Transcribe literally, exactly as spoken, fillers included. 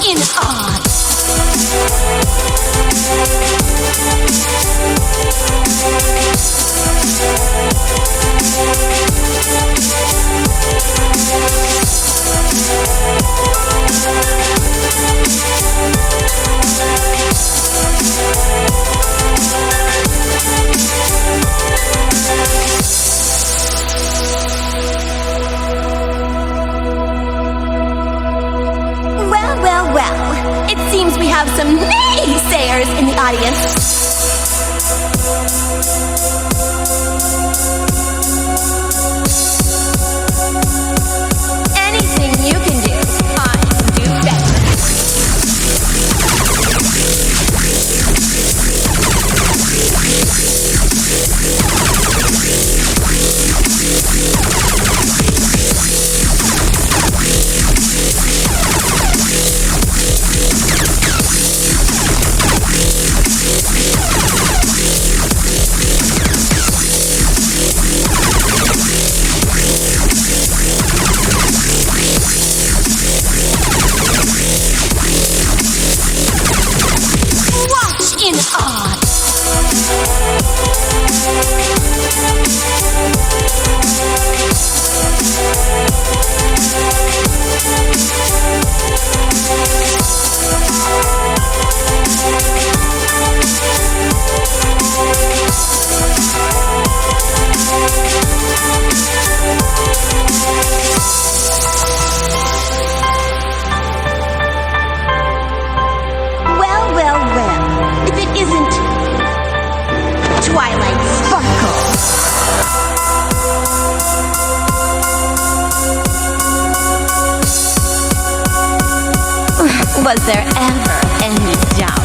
in awe. Well, well, well. It seems we have some naysayers in the audience. Anything you can do, I can do better. In awe. Well, well, well. If it isn't Twilight Sparkle. Was there ever any doubt?